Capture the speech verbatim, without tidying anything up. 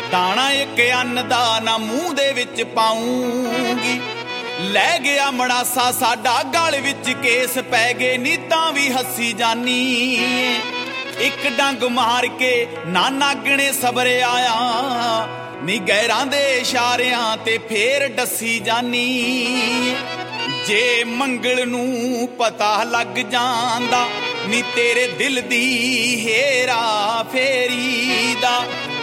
ਦਾਣਾ ਇੱਕ ਅੰਨ ਦਾ ਨਾ ਮੂੰਹ ਦੇ ਵਿੱਚ ਪਾਉਂਗੀ। ਲੈ ਗਿਆ ਮੜਾਸਾ ਸਾਡਾ ਗਲ ਵਿੱਚ ਕੇਸ ਪੈ ਗਏ ਨੀ ਤਾਂ ਵੀ ਹੱਸੀ ਜਾਨੀ। ਇੱਕ ਡੰਗ ਮਾਰ ਕੇ ਨਾ ਨਾਗਣੇ ਸਬਰ ਆਇਆ ਨੀ ਗੈਰਾਂ ਦੇ ਇਸ਼ਾਰਿਆਂ ਤੇ ਫੇਰ ਡੱਸੀ ਜਾਨੀ। ਜੇ ਮੰਗਲ ਨੂੰ ਪਤਾ ਲੱਗ ਜਾਂਦਾ ਨੀ ਤੇਰੇ ਦਿਲ ਦੀ ਹੇਰਾ ਫੇਰੀ ਦਾ